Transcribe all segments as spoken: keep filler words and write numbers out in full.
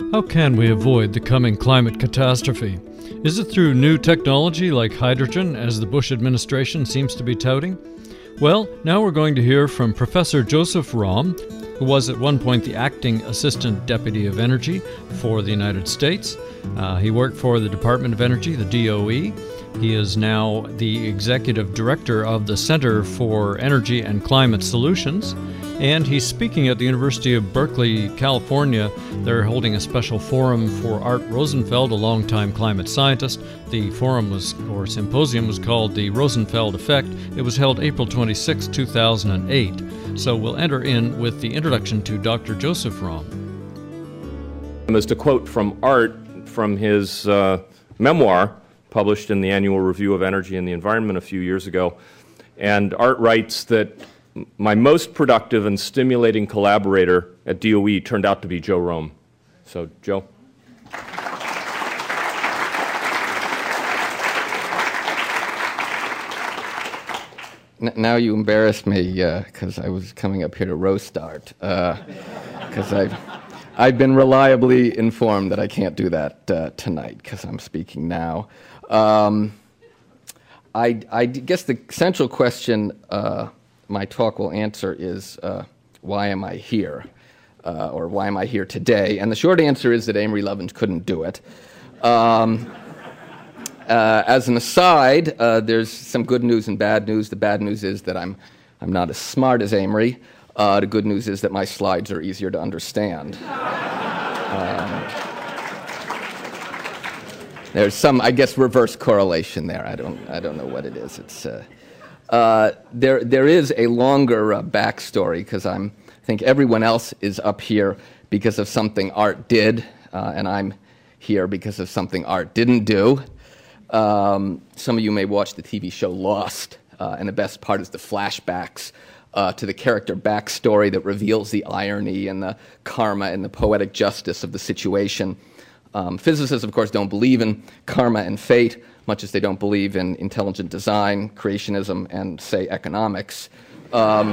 How can we avoid the coming climate catastrophe? Is it through new technology like hydrogen, as the Bush administration seems to be touting? Well, now we're going to hear from Professor Joseph Romm, who was at one point the acting Assistant Deputy of Energy for the United States. Uh, he worked for the Department of Energy, the D O E. He is now the Executive Director of the Center for Energy and Climate Solutions. And he's speaking at the University of Berkeley, California. They're holding a special forum for Art Rosenfeld, a longtime climate scientist. The forum was, or symposium was called The Rosenfeld Effect. It was held April twenty-sixth, two thousand eight. So we'll enter in with the introduction to Doctor Joseph Romm. As a quote from Art from his uh, memoir, published in the Annual Review of Energy and the Environment a few years ago. And Art writes that my most productive and stimulating collaborator at D O E turned out to be Joe Romm. So, Joe. Now you embarrass me because uh, I was coming up here to roast Art. Because uh, I've, I've been reliably informed that I can't do that uh, tonight because I'm speaking now. Um, I, I guess the central question uh, my talk will answer is, uh, why am I here? Uh, or why am I here today? And the short answer is that Amory Lovins couldn't do it. Um, uh, as an aside, uh, there's some good news and bad news. The bad news is that I'm, I'm not as smart as Amory. Uh, the good news is that my slides are easier to understand. um, there's some, I guess, reverse correlation there. I don't, I don't know what it is. It's... Uh, Uh, there, there is a longer uh, backstory because I'm, I think everyone else is up here because of something Art did, uh, and I'm here because of something Art didn't do. Um, some of you may watch the T V show Lost, uh, and the best part is the flashbacks uh, to the character backstory that reveals the irony and the karma and the poetic justice of the situation. Um, physicists, of course, don't believe in karma and fate, much as they don't believe in intelligent design, creationism, and, say, economics. Um,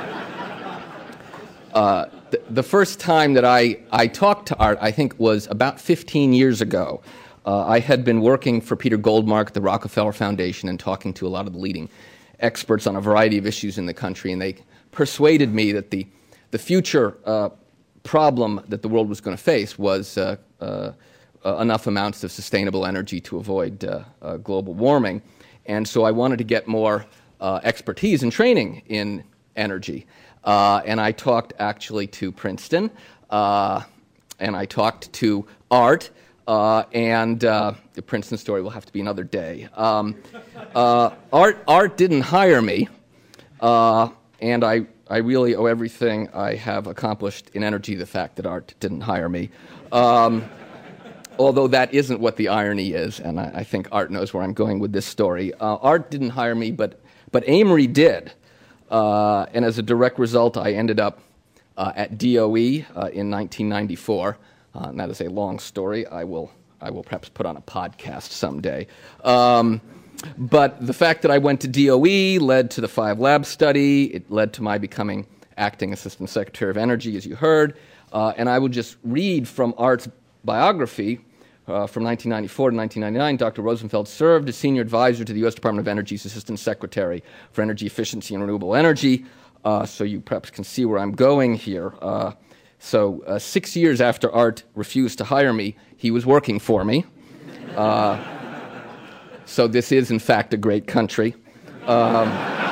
uh, th- the first time that I, I talked to Art, I think, was about fifteen years ago. Uh, I had been working for Peter Goldmark at the Rockefeller Foundation and talking to a lot of the leading experts on a variety of issues in the country, and they persuaded me that the, the future uh, problem that the world was going to face was uh, uh, Uh, enough amounts of sustainable energy to avoid uh, uh, global warming. And so I wanted to get more uh, expertise and training in energy. Uh, and I talked actually to Princeton, uh, and I talked to Art, uh, and uh, the Princeton story will have to be another day. Um, uh, Art, Art didn't hire me, uh, and I, I really owe everything I have accomplished in energy the fact that Art didn't hire me. Um, Although that isn't what the irony is, and I, I think Art knows where I'm going with this story. Uh, Art didn't hire me, but, but Amory did. Uh, and as a direct result, I ended up uh, at D O E uh, in nineteen ninety-four. Uh, and that is a long story. I will, I will perhaps put on a podcast someday. Um, but the fact that I went to D O E led to the Five Lab study. It led to my becoming acting Assistant Secretary of Energy, as you heard. Uh, and I will just read from Art's biography. Uh, from nineteen ninety-four to nineteen ninety-nine, Doctor Rosenfeld served as Senior Advisor to the U S Department of Energy's Assistant Secretary for Energy Efficiency and Renewable Energy. Uh, so you perhaps can see where I'm going here. Uh, so uh, six years after Art refused to hire me, he was working for me. Uh, so this is, in fact, a great country. Um,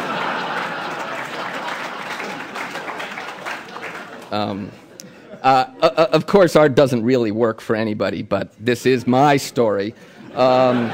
um, Uh, uh, of course, Art doesn't really work for anybody, but this is my story. Um,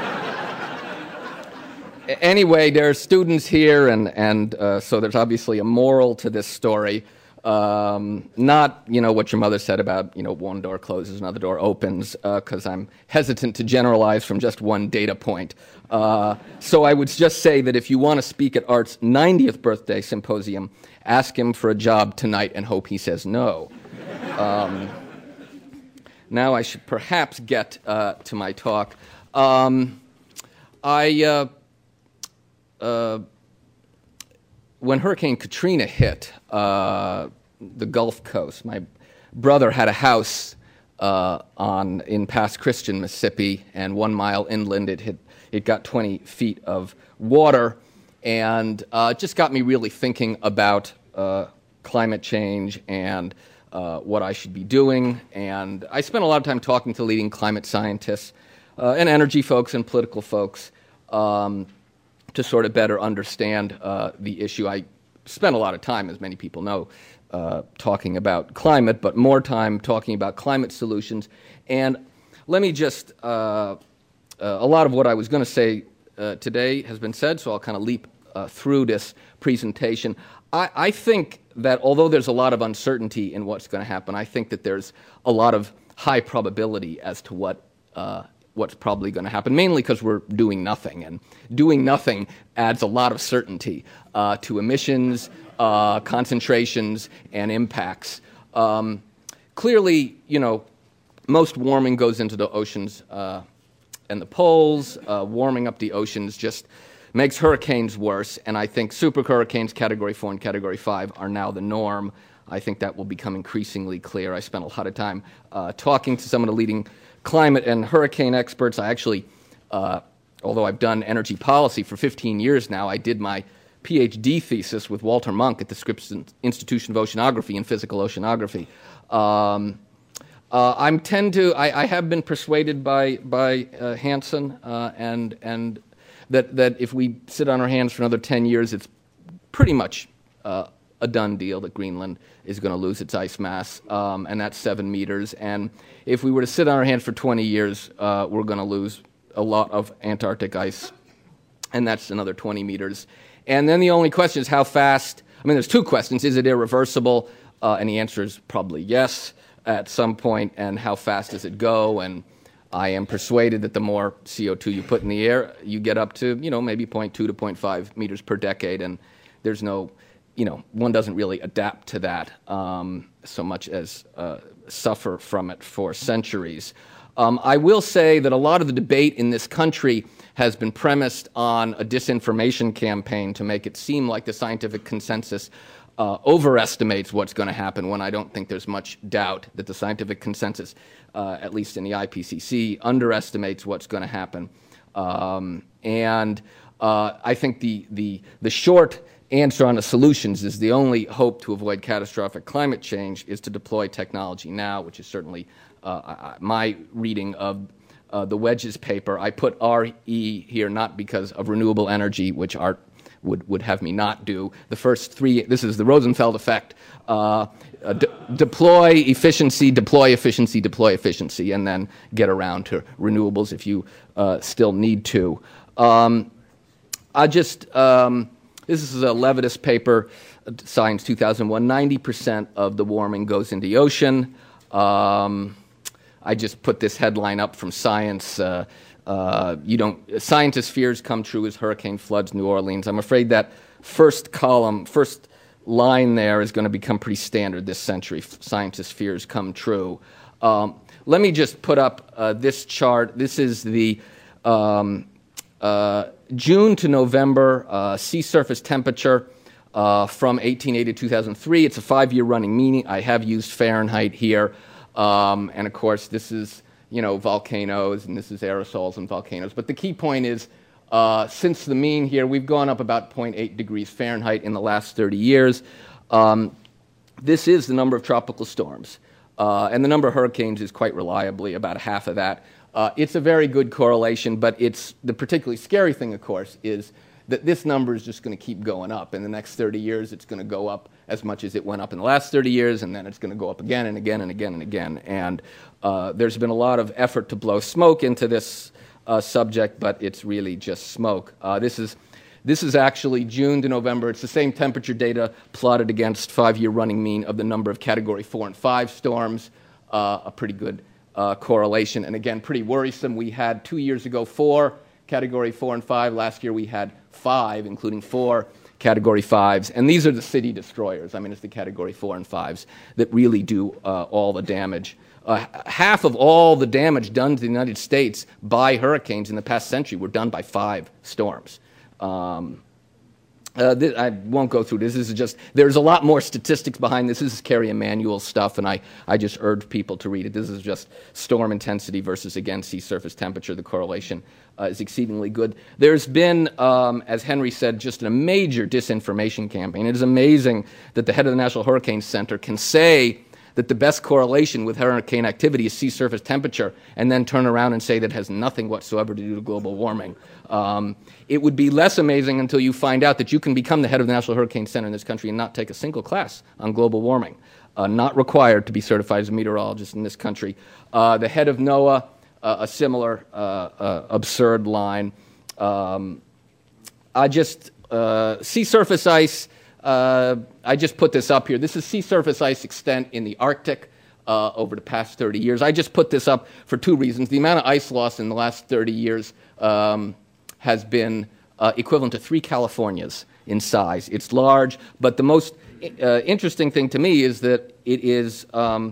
anyway, there are students here, and, and uh, so there's obviously a moral to this story. Um, not, you know, what your mother said about, you know, one door closes, another door opens, because uh, I'm hesitant to generalize from just one data point. Uh, so I would just say that if you want to speak at Art's ninetieth birthday symposium, ask him for a job tonight and hope he says no. Um, now I should perhaps get uh, to my talk. Um, I, uh, uh, when Hurricane Katrina hit uh, the Gulf Coast, my brother had a house uh, on in Pass Christian, Mississippi, and one mile inland it hit, it got twenty feet of water, and uh, it just got me really thinking about uh, climate change and uh, what I should be doing. And I spent a lot of time talking to leading climate scientists uh, and energy folks and political folks um, to sort of better understand uh, the issue. I spent a lot of time, as many people know, uh, talking about climate, but more time talking about climate solutions. And let me just, uh, uh, a lot of what I was going to say uh, today has been said, so I'll kind of leap uh, through this presentation. I, I think that although there's a lot of uncertainty in what's going to happen, I think that there's a lot of high probability as to what uh, what's probably going to happen, mainly because we're doing nothing. And doing nothing adds a lot of certainty uh, to emissions, uh, concentrations, and impacts. Um, clearly, you know, most warming goes into the oceans uh, and the poles. Uh, warming up the oceans just makes hurricanes worse, and I think super hurricanes Category four and Category five are now the norm. I think that will become increasingly clear. I spent a lot of time uh, talking to some of the leading climate and hurricane experts. I actually, uh, although I've done energy policy for fifteen years now, I did my PhD thesis with Walter Munk at the Scripps Institution of Oceanography and Physical Oceanography. Um, uh, I'm tend to, I, I have been persuaded by by uh, Hansen uh, and and that that if we sit on our hands for another ten years, it's pretty much uh, a done deal that Greenland is going to lose its ice mass, um, and that's seven meters. And if we were to sit on our hands for twenty years, uh, we're going to lose a lot of Antarctic ice, and that's another twenty meters. And then the only question is how fast. I mean, there's two questions. Is it irreversible? Uh, and the answer is probably yes at some point. And how fast does it go? And I am persuaded that the more C O two you put in the air, you get up to, you know, maybe zero point two to zero point five meters per decade. And there's no, you know, one doesn't really adapt to that um, so much as uh, suffer from it for centuries. Um, I will say that a lot of the debate in this country has been premised on a disinformation campaign to make it seem like the scientific consensus uh, overestimates what's going to happen, when I don't think there's much doubt that the scientific consensus, uh, at least in the I P C C, underestimates what's going to happen. Um, and uh, I think the, the, the short answer on the solutions is the only hope to avoid catastrophic climate change is to deploy technology now, which is certainly uh, my reading of uh, the Wedge's paper. I put R E here not because of renewable energy, which Art would, would have me not do. The first three, this is the Rosenfeld effect, uh, uh, de deploy efficiency, deploy efficiency, deploy efficiency, and then get around to renewables if you uh, still need to. Um, I just... Um, This is a Levitas paper, Science two thousand one. ninety percent of the warming goes into the ocean. Um, I just put this headline up from Science. Uh, uh, you don't, scientists' fears come true as hurricane floods New Orleans. I'm afraid that first column, first line there is going to become pretty standard this century. Scientists' fears come true. Um, let me just put up uh, this chart. This is the um, uh, June to November uh, sea surface temperature uh, from eighteen eighty to two thousand three. It's a five-year running mean. I have used Fahrenheit here. Um, and, of course, this is, you know, volcanoes, and this is aerosols and volcanoes. But the key point is, uh, since the mean here, we've gone up about zero point eight degrees Fahrenheit in the last thirty years. Um, this is the number of tropical storms. Uh, and the number of hurricanes is quite reliably about half of that. Uh, it's a very good correlation, but it's the particularly scary thing, of course, is that this number is just going to keep going up. In the next thirty years, it's going to go up as much as it went up in the last thirty years, and then it's going to go up again and again and again and again. And uh, there's been a lot of effort to blow smoke into this uh, subject, but it's really just smoke. Uh, this is this is actually June to November. It's the same temperature data plotted against five-year running mean of the number of Category four and five storms, uh, a pretty good Uh, correlation, and again, pretty worrisome. We had two years ago four Category four and five. Last year we had five, including four Category fives. And these are the city destroyers. I mean, it's the Category four and fives that really do uh, all the damage. Uh, half of all the damage done to the United States by hurricanes in the past century were done by five storms. Um, Uh, th- I won't go through this. This is just, there's a lot more statistics behind this. This is Kerry Emanuel's stuff, and I, I just urge people to read it. This is just storm intensity versus, again, sea surface temperature. The correlation uh, is exceedingly good. There's been, um, as Henry said, just a major disinformation campaign. It is amazing that the head of the National Hurricane Center can say that the best correlation with hurricane activity is sea surface temperature, and then turn around and say that it has nothing whatsoever to do with global warming. Um, it would be less amazing until you find out that you can become the head of the National Hurricane Center in this country and not take a single class on global warming. Uh, not required to be certified as a meteorologist in this country. Uh, the head of NOAA, uh, a similar uh, uh, absurd line. Um, I just, uh, sea surface ice, Uh, I just put this up here. This is sea surface ice extent in the Arctic uh, over the past thirty years. I just put this up for two reasons. The amount of ice loss in the last thirty years um, has been uh, equivalent to three Californias in size. It's large, but the most uh, interesting thing to me is that it is um,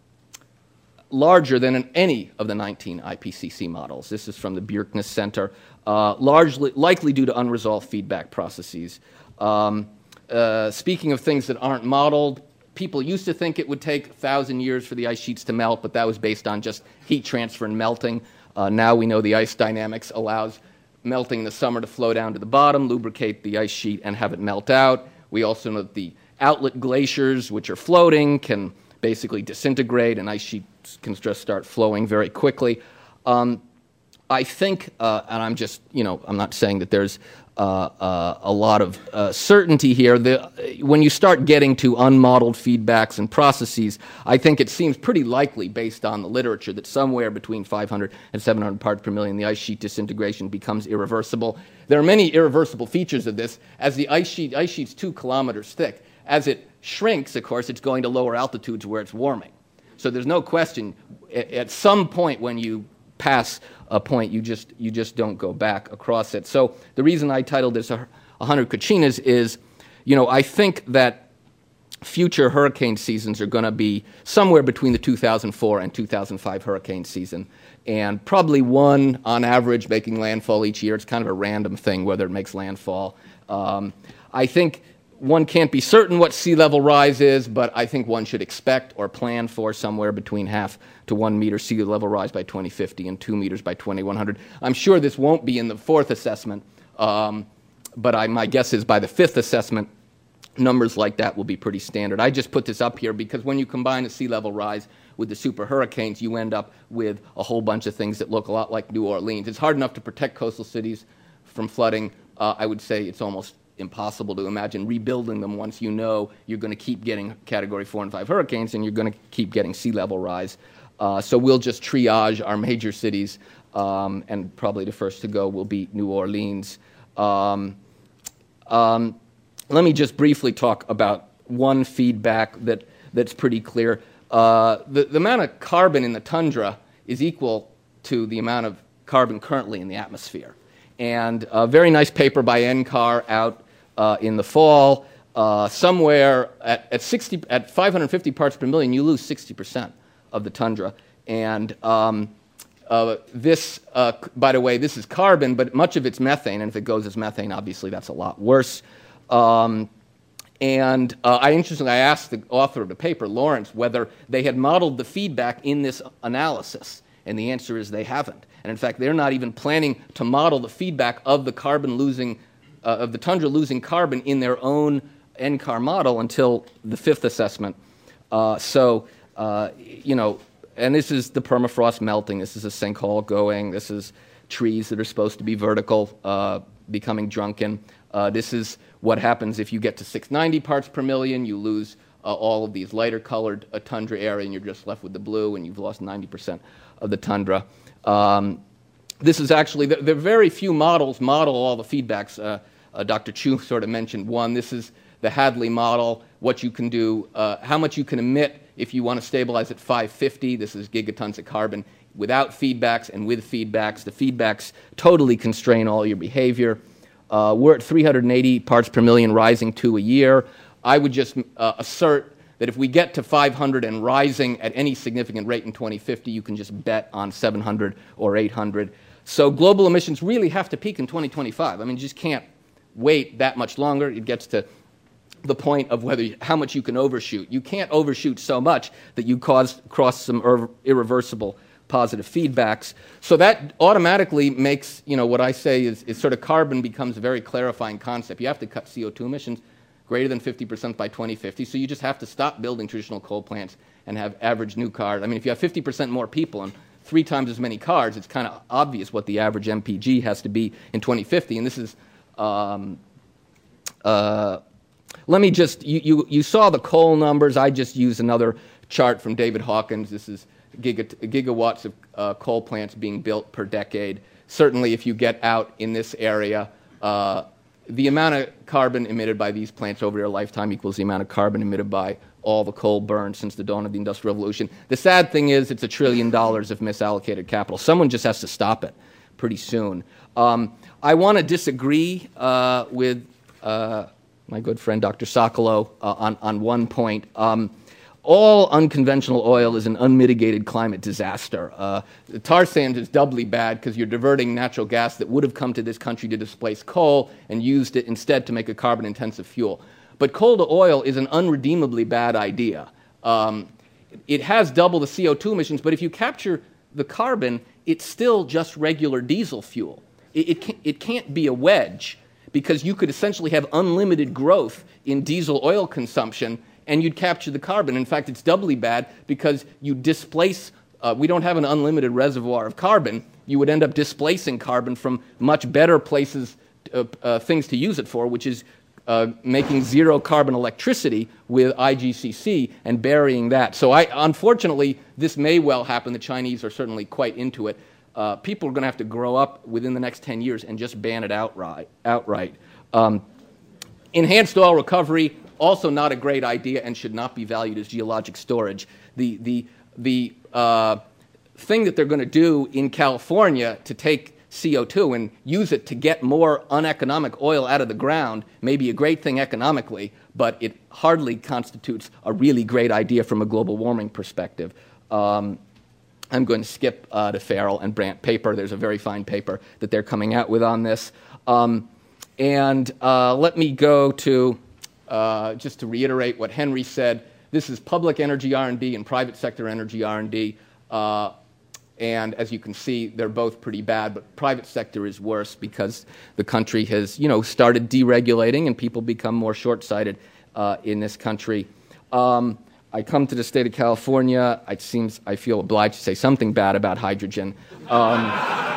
larger than in any of the nineteen I P C C models. This is from the Bjerknes Center, uh, largely likely due to unresolved feedback processes. Um, Uh, speaking of things that aren't modeled, people used to think it would take a thousand years for the ice sheets to melt, but that was based on just heat transfer and melting. Uh, now we know the ice dynamics allows melting in the summer to flow down to the bottom, lubricate the ice sheet, and have it melt out. We also know that the outlet glaciers, which are floating, can basically disintegrate, and ice sheets can just start flowing very quickly. Um, I think, uh, and I'm just, you know, I'm not saying that there's uh, uh, a lot of uh, certainty here. The, when you start getting to unmodeled feedbacks and processes, I think it seems pretty likely, based on the literature, that somewhere between five hundred and seven hundred parts per million, the ice sheet disintegration becomes irreversible. There are many irreversible features of this. As the ice sheet, ice sheet's two kilometers thick, as it shrinks, of course, it's going to lower altitudes where it's warming. So there's no question, at, at some point when you pass a point, you just you just don't go back across it. So the reason I titled this one hundred Katrinas is, you know, I think that future hurricane seasons are going to be somewhere between the two thousand four and two thousand five hurricane season, and probably one on average making landfall each year. It's kind of a random thing whether it makes landfall. Um, I think one can't be certain what sea level rise is, but I think one should expect or plan for somewhere between half to one meter sea level rise by twenty fifty and two meters by twenty-one hundred. I'm sure this won't be in the fourth assessment, um, but I, my guess is by the fifth assessment, numbers like that will be pretty standard. I just put this up here because when you combine the sea level rise with the super hurricanes, you end up with a whole bunch of things that look a lot like New Orleans. It's hard enough to protect coastal cities from flooding. Uh, I would say it's almost impossible to imagine rebuilding them once you know you're going to keep getting category four and five hurricanes and you're going to keep getting sea level rise. Uh, so we'll just triage our major cities, um, and probably the first to go will be New Orleans. Um, um, let me just briefly talk about one feedback that, that's pretty clear. Uh, the, the amount of carbon in the tundra is equal to the amount of carbon currently in the atmosphere. And a very nice paper by N C A R out uh, in the fall. Uh, somewhere at, at, sixty, at five hundred fifty parts per million, you lose sixty percent of the tundra. And um, uh, this, uh, by the way, this is carbon, but much of it's methane. And if it goes as methane, obviously that's a lot worse. Um, and uh, I interestingly, I asked the author of the paper, Lawrence, whether they had modeled the feedback in this analysis. And the answer is they haven't. And in fact, they're not even planning to model the feedback of the carbon losing, uh, of the tundra losing carbon in their own N C A R model until the fifth assessment. Uh, so, uh, you know, and this is the permafrost melting. This is a sinkhole going. This is trees that are supposed to be vertical uh, becoming drunken. Uh, this is what happens if you get to six hundred ninety parts per million. You lose uh, all of these lighter colored uh, tundra area, and you're just left with the blue, and you've lost ninety percent of the tundra. Um, this is actually, there are very few models model all the feedbacks. Uh, uh, Doctor Chu sort of mentioned one. This is the Hadley model, what you can do, uh, how much you can emit if you want to stabilize at five fifty. This is gigatons of carbon without feedbacks and with feedbacks. The feedbacks totally constrain all your behavior. Uh, we're at three hundred eighty parts per million, rising two a year. I would just uh, assert that if we get to five hundred and rising at any significant rate in twenty fifty, you can just bet on seven hundred or eight hundred. So global emissions really have to peak in twenty twenty-five. I mean, you just can't wait that much longer. It gets to the point of whether how much you can overshoot. You can't overshoot so much that you cause cross some ir- irreversible positive feedbacks. So that automatically makes, you know, what I say is, is sort of carbon becomes a very clarifying concept. You have to cut C O two emissions greater than fifty percent by twenty fifty, so you just have to stop building traditional coal plants and have average new cars. I mean, if you have fifty percent more people and three times as many cars, it's kind of obvious what the average M P G has to be in twenty fifty, and this is... Um, uh, let me just... You, you, you saw the coal numbers. I just used another chart from David Hawkins. This is Giga, gigawatts of uh, coal plants being built per decade. Certainly, if you get out in this area, uh, the amount of carbon emitted by these plants over their lifetime equals the amount of carbon emitted by all the coal burned since the dawn of the Industrial Revolution. The sad thing is it's a trillion dollars of misallocated capital. Someone just has to stop it pretty soon. Um, I want to disagree uh, with uh, my good friend Doctor Sokolow uh, on, on one point. Um, all unconventional oil is an unmitigated climate disaster. Uh, the tar sands is doubly bad because you're diverting natural gas that would have come to this country to displace coal and used it instead to make a carbon-intensive fuel. But coal to oil is an unredeemably bad idea. Um, it has double the C O two emissions, but if you capture the carbon, it's still just regular diesel fuel. It, it, can't, it can't be a wedge because you could essentially have unlimited growth in diesel oil consumption and you'd capture the carbon. In fact, it's doubly bad because you displace, uh, we don't have an unlimited reservoir of carbon. You would end up displacing carbon from much better places, uh, uh, things to use it for, which is uh, making zero carbon electricity with I G C C and burying that. So I, unfortunately, this may well happen. The Chinese are certainly quite into it. Uh, people are going to have to grow up within the next ten years and just ban it outright. outright. Um, enhanced oil recovery, also not a great idea and should not be valued as geologic storage. The, the, the uh, thing that they're going to do in California to take C O two and use it to get more uneconomic oil out of the ground may be a great thing economically, but it hardly constitutes a really great idea from a global warming perspective. Um, I'm going to skip uh, to Farrell and Brandt paper. There's a very fine paper that they're coming out with on this. Um, and uh, let me go to... Uh, just to reiterate what Henry said, this is public energy R and D and private sector energy R and D. Uh, and as you can see, they're both pretty bad, but private sector is worse because the country has, you know, started deregulating and people become more short-sighted uh, in this country. Um, I come to the state of California. It seems I feel obliged to say something bad about hydrogen. Um,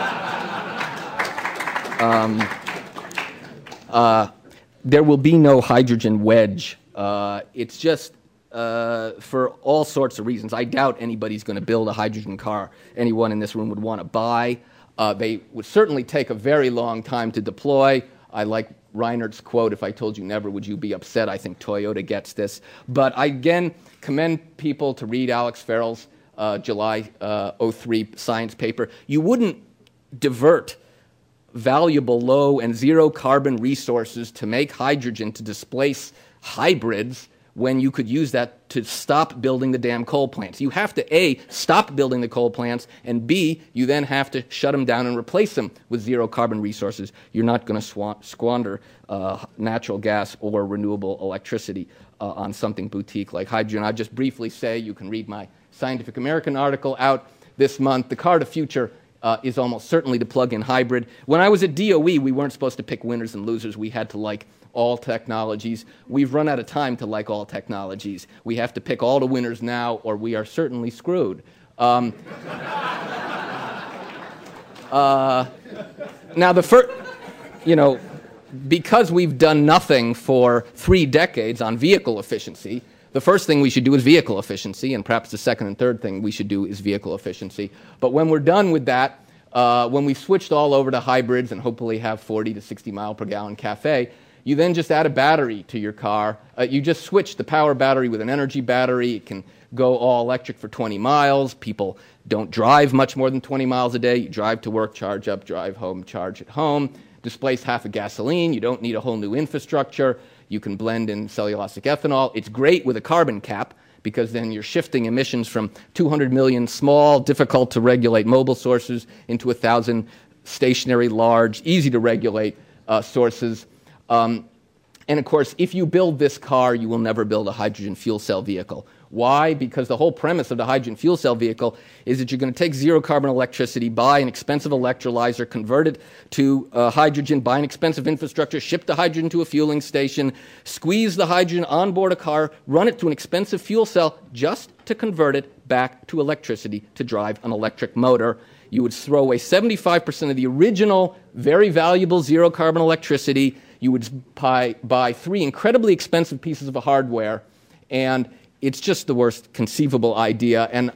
um, uh, There will be no hydrogen wedge. Uh, it's just uh, for all sorts of reasons. I doubt anybody's going to build a hydrogen car anyone in this room would want to buy. Uh, they would certainly take a very long time to deploy. I like Reinert's quote, "If I told you never, would you be upset?" I think Toyota gets this. But I again commend people to read Alex Farrell's uh, July uh, oh three science paper. You wouldn't divert valuable low and zero carbon resources to make hydrogen to displace hybrids when you could use that to stop building the damn coal plants. You have to, A, stop building the coal plants, and B, you then have to shut them down and replace them with zero carbon resources. You're not going to swa- squander uh, natural gas or renewable electricity uh, on something boutique like hydrogen. I'll just briefly say, you can read my Scientific American article out this month. The car of the future Uh, is almost certainly the plug-in hybrid. When I was at D O E, we weren't supposed to pick winners and losers. We had to like all technologies. We've run out of time to like all technologies. We have to pick all the winners now, or we are certainly screwed. Um, uh, now, the first, you know, because we've done nothing for three decades on vehicle efficiency, the first thing we should do is vehicle efficiency, and perhaps the second and third thing we should do is vehicle efficiency. But when we're done with that, uh, when we've switched all over to hybrids and hopefully have forty to sixty mile per gallon CAFE, you then just add a battery to your car. Uh, you just switch the power battery with an energy battery. It can go all electric for twenty miles. People don't drive much more than twenty miles a day. You drive to work, charge up, drive home, charge at home. Displace half of gasoline. You don't need a whole new infrastructure. You can blend in cellulosic ethanol. It's great with a carbon cap because then you're shifting emissions from two hundred million small, difficult to regulate mobile sources into one thousand stationary, large, easy to regulate uh, sources. Um, and of course, if you build this car, you will never build a hydrogen fuel cell vehicle. Why? Because the whole premise of the hydrogen fuel cell vehicle is that you're going to take zero carbon electricity, buy an expensive electrolyzer, convert it to uh, hydrogen, buy an expensive infrastructure, ship the hydrogen to a fueling station, squeeze the hydrogen on board a car, run it to an expensive fuel cell just to convert it back to electricity to drive an electric motor. You would throw away seventy-five percent of the original, very valuable zero carbon electricity. You would buy, buy three incredibly expensive pieces of hardware, and it's just the worst conceivable idea. And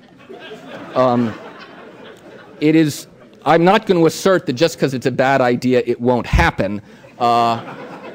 um, it is, I'm not going to assert that just because it's a bad idea, it won't happen. Uh,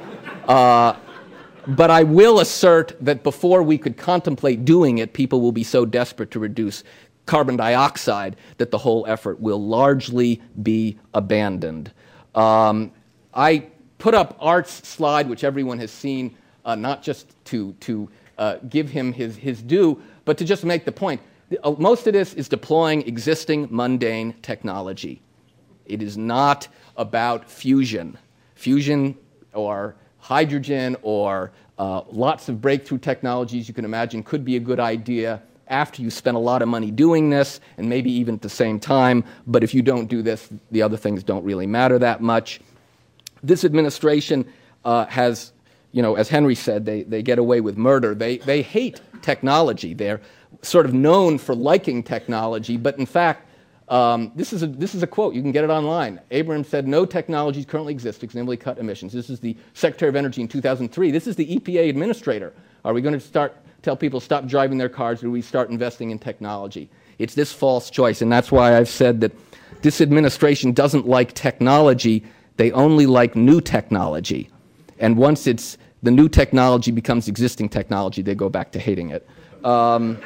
uh, but I will assert that before we could contemplate doing it, people will be so desperate to reduce carbon dioxide that the whole effort will largely be abandoned. Um, I put up Art's slide, which everyone has seen, uh, not just to, to uh, give him his, his due, but to just make the point. Uh, most of this is deploying existing mundane technology. It is not about fusion. Fusion or hydrogen or uh, lots of breakthrough technologies you can imagine could be a good idea after you spend a lot of money doing this, and maybe even at the same time. But if you don't do this, the other things don't really matter that much. This administration uh, has, you know, as Henry said, they, they get away with murder. They, they hate technology. They're sort of known for liking technology, but in fact, um, this, is a, this is a quote. You can get it online. Abrams said, no technologies currently exist to significantly cut emissions. This is the Secretary of Energy in two thousand three. This is the E P A administrator. Are we going to start tell people stop driving their cars, or do we start investing in technology? It's this false choice, and that's why I've said that this administration doesn't like technology. They only like new technology. And once it's the new technology becomes existing technology, they go back to hating it. Um,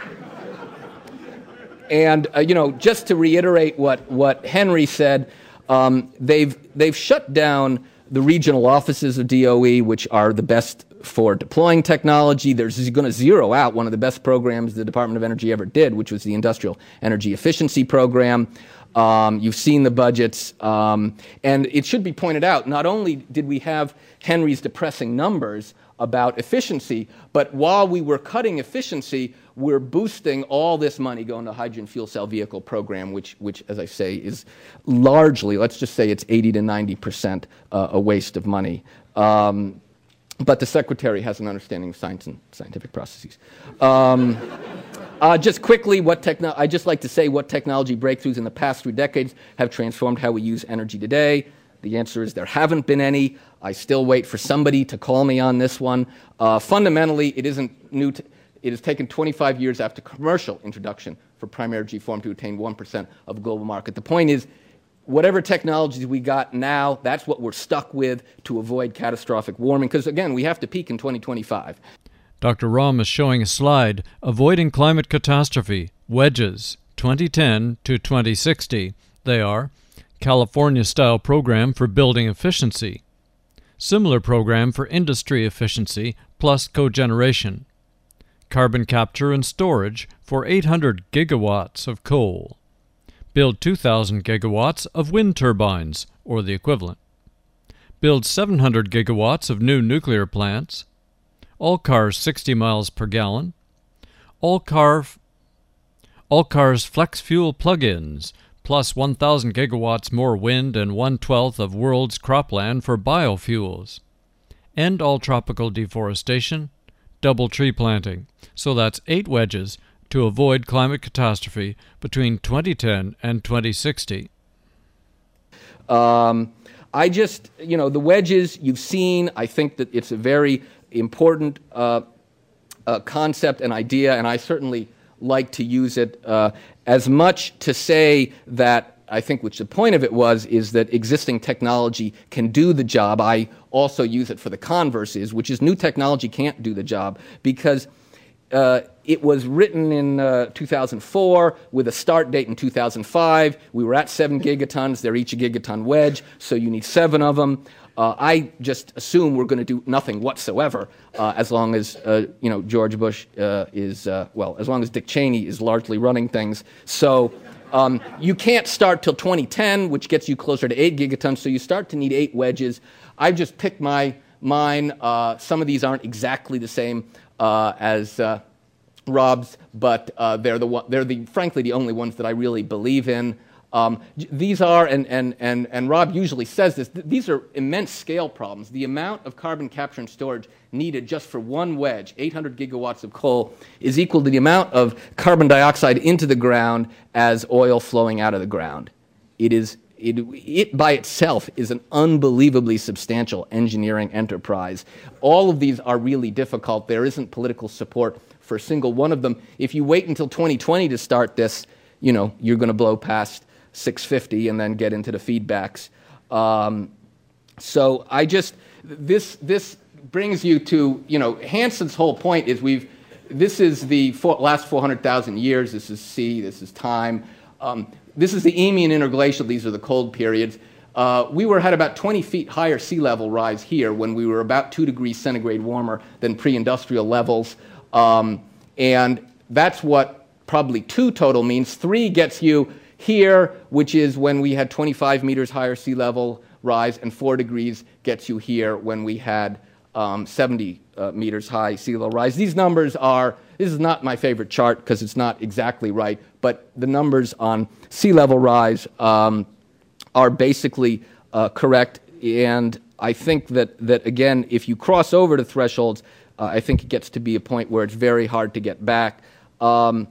and, uh, you know, just to reiterate what, what Henry said, um, they've, they've shut down the regional offices of D O E, which are the best for deploying technology. They're going to zero out one of the best programs the Department of Energy ever did, which was the Industrial Energy Efficiency Program. Um, you've seen the budgets. Um, and it should be pointed out, not only did we have Henry's depressing numbers about efficiency, but while we were cutting efficiency, we're boosting all this money going to the hydrogen fuel cell vehicle program, which, which as I say, is largely, let's just say it's eighty to ninety percent uh, a waste of money. Um, but the Secretary has an understanding of science and scientific processes. Um, Uh, just quickly, what techno- I'd just like to say what technology breakthroughs in the past three decades have transformed how we use energy today. The answer is there haven't been any. I still wait for somebody to call me on this one. Uh, fundamentally, it isn't new. T- it has taken twenty-five years after commercial introduction for primary energy form to attain one percent of the global market. The point is, whatever technologies we got now, that's what we're stuck with to avoid catastrophic warming. Because, again, we have to peak in twenty twenty-five. Doctor Romm is showing a slide, Avoiding Climate Catastrophe, Wedges, twenty ten to twenty sixty. They are California-style program for building efficiency, similar program for industry efficiency plus cogeneration, carbon capture and storage for eight hundred gigawatts of coal, build two thousand gigawatts of wind turbines, or the equivalent, build seven hundred gigawatts of new nuclear plants, all cars sixty miles per gallon, all car all cars flex fuel plug-ins, plus one thousand gigawatts more wind and one-twelfth of world's cropland for biofuels, end all tropical deforestation, double tree planting. So that's eight wedges to avoid climate catastrophe between twenty ten and twenty sixty. Um, I just, you know, the wedges you've seen, I think that it's a very important uh, uh, concept and idea, and I certainly like to use it uh, as much to say that I think which the point of it was is that existing technology can do the job. I also use it for the converse is, which is new technology can't do the job because uh, it was written in uh, two thousand four with a start date in two thousand five. We were at seven gigatons. They're each a gigaton wedge, so you need seven of them. Uh, I just assume we're going to do nothing whatsoever uh, as long as uh, you know George Bush uh, is uh, well, as long as Dick Cheney is largely running things. So um, you can't start till twenty ten, which gets you closer to eight gigatons. So you start to need eight wedges. I've just picked my mine. Uh, some of these aren't exactly the same uh, as uh, Rob's, but uh, they're the one, they're the frankly the only ones that I really believe in. Um, these are, and, and, and, and Rob usually says this, th- these are immense scale problems. The amount of carbon capture and storage needed just for one wedge, eight hundred gigawatts of coal, is equal to the amount of carbon dioxide into the ground as oil flowing out of the ground. It is, it, it by itself is an unbelievably substantial engineering enterprise. All of these are really difficult. There isn't political support for a single one of them. If you wait until twenty twenty to start this, you know, you're going to blow past six fifty and then get into the feedbacks. Um, so I just, this this brings you to, you know, Hansen's whole point is we've, this is the four, last four hundred thousand years, this is sea, this is time. Um, this is the Eemian interglacial, these are the cold periods. Uh, we were had about twenty feet higher sea level rise here when we were about two degrees centigrade warmer than pre-industrial levels. Um, and that's what probably two total means. Three gets you here, which is when we had twenty-five meters higher sea level rise, and four degrees gets you here when we had um, seventy uh, meters high sea level rise. These numbers are, this is not my favorite chart because it's not exactly right, but the numbers on sea level rise um, are basically uh, correct. And I think that, that, again, if you cross over to thresholds, uh, I think it gets to be a point where it's very hard to get back. Um,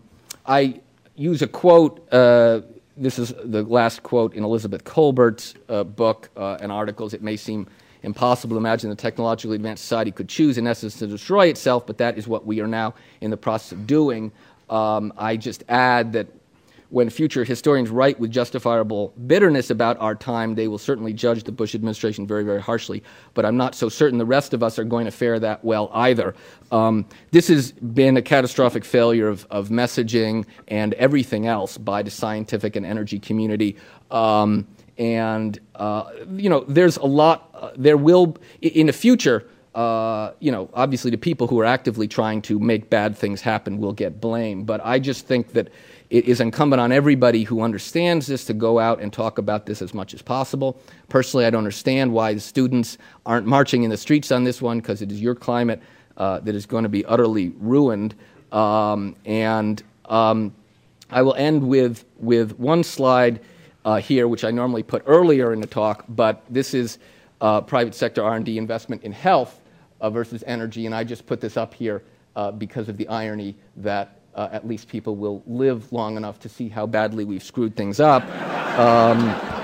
I use a quote, uh, this is the last quote in Elizabeth Colbert's uh, book uh, and articles. It may seem impossible to imagine the technologically advanced society could choose, in essence, to destroy itself, but that is what we are now in the process of doing. Um, I just add that when future historians write with justifiable bitterness about our time, they will certainly judge the Bush administration very, very harshly. But I'm not so certain the rest of us are going to fare that well either. Um, this has been a catastrophic failure of, of messaging and everything else by the scientific and energy community. Um, and, uh, you know, there's a lot, uh, there will, in the future, uh, you know, obviously the people who are actively trying to make bad things happen will get blamed. But I just think that it is incumbent on everybody who understands this to go out and talk about this as much as possible. Personally, I don't understand why the students aren't marching in the streets on this one, because it is your climate uh, that is going to be utterly ruined. Um, and um, I will end with, with one slide uh, here, which I normally put earlier in the talk, but this is uh, private sector R and D investment in health uh, versus energy, and I just put this up here uh, because of the irony that Uh, at least people will live long enough to see how badly we've screwed things up. Um,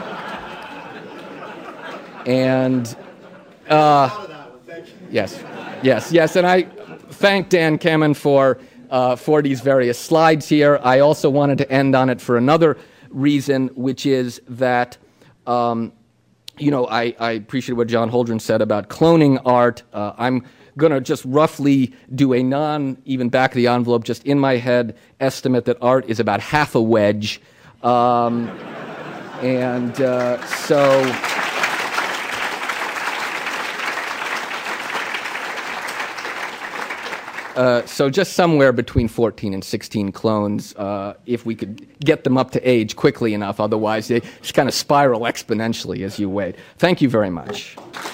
and uh, yes, yes, yes. And I thank Dan Kammen for uh, for these various slides here. I also wanted to end on it for another reason, which is that um, you know I, I appreciate what John Holdren said about cloning art. Uh, I'm going to just roughly do a non, even back of the envelope, just in my head, estimate that art is about half a wedge. Um, and uh, so... Uh, so just somewhere between fourteen and sixteen clones, uh, if we could get them up to age quickly enough. Otherwise, they just kind of spiral exponentially as you wait. Thank you very much.